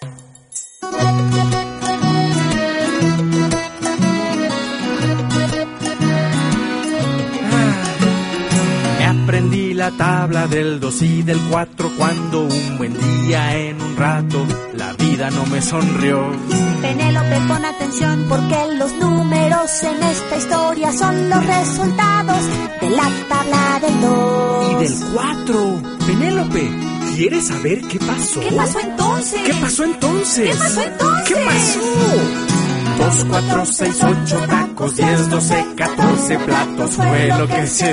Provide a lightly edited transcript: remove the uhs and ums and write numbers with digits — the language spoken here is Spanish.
Aprendí la tabla del 2 y del 4 cuando un buen día en un rato la vida no me sonrió. Penélope, pon atención porque los números en esta historia son los resultados de la tabla del 2 y del 4. Penélope, ¿quieres saber qué pasó? ¿Qué pasó entonces? ¿Qué pasó entonces? ¿Qué pasó entonces? ¿Qué pasó? 2, 4, 6, 8 tacos, 10, 12, 14 platos fue lo que se